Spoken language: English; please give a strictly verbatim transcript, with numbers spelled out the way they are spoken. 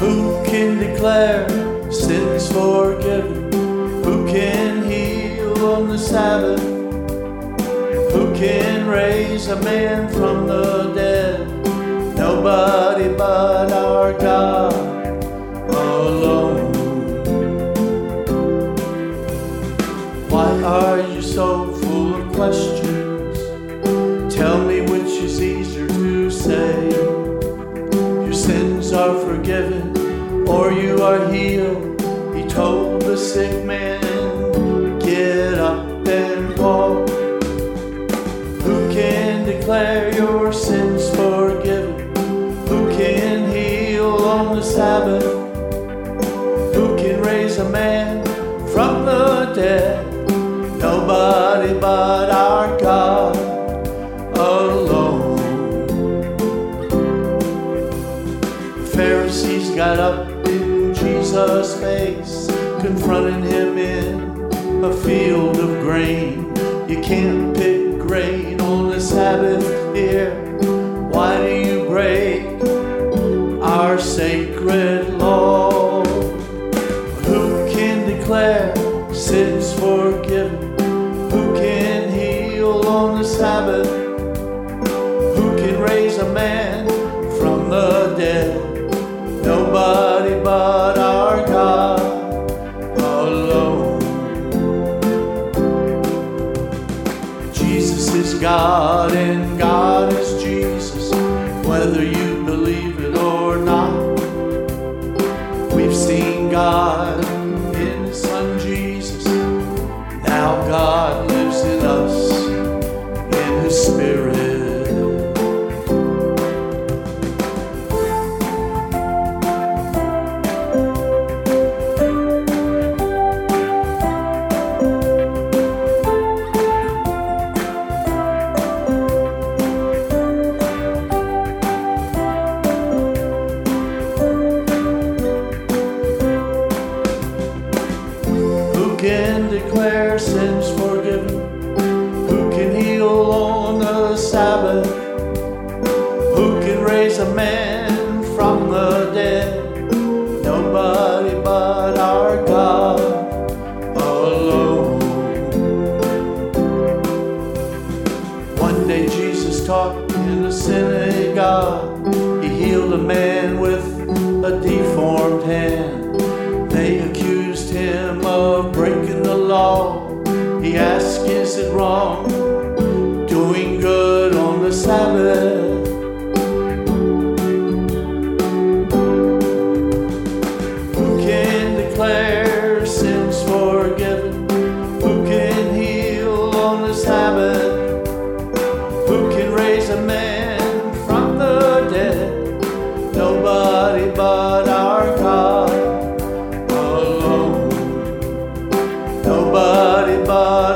Who can declare sins forgiven? Who can heal on the Sabbath? Who can raise a man from the dead? Nobody but our God alone. Why are you so full of questions? Tell me which is easier to say. Your sins are forgiven or you are healed. He told the sick man, get up and walk. Who can declare your sins forgiven? Who can heal on the Sabbath? Who can raise a man from the dead? Nobody but our God alone. The Pharisees got up in Jesus' face, confronting him in a field of grain. You can't pick grain on the Sabbath here. Why do you break our sacred law? Who can declare sins forgiven? Who can heal on the Sabbath? Who can raise a man from the dead? Nobody but our God alone. Jesus is God and God is Jesus, whether you believe it or not. We've seen God in His Son Jesus. Now God lives in us in His Spirit. Who can declare sins forgiven? Who can heal on the Sabbath? Who can raise a man from the dead? Nobody but our God alone. One day Jesus taught in the synagogue. He healed a man with a deformed hand. They accused him of breaking the law. He asked, is it wrong doing good on the Sabbath? Who can declare sins forgiven? Who can heal on the Sabbath? Who can raise a man from the dead? Nobody but our God alone. Nobody but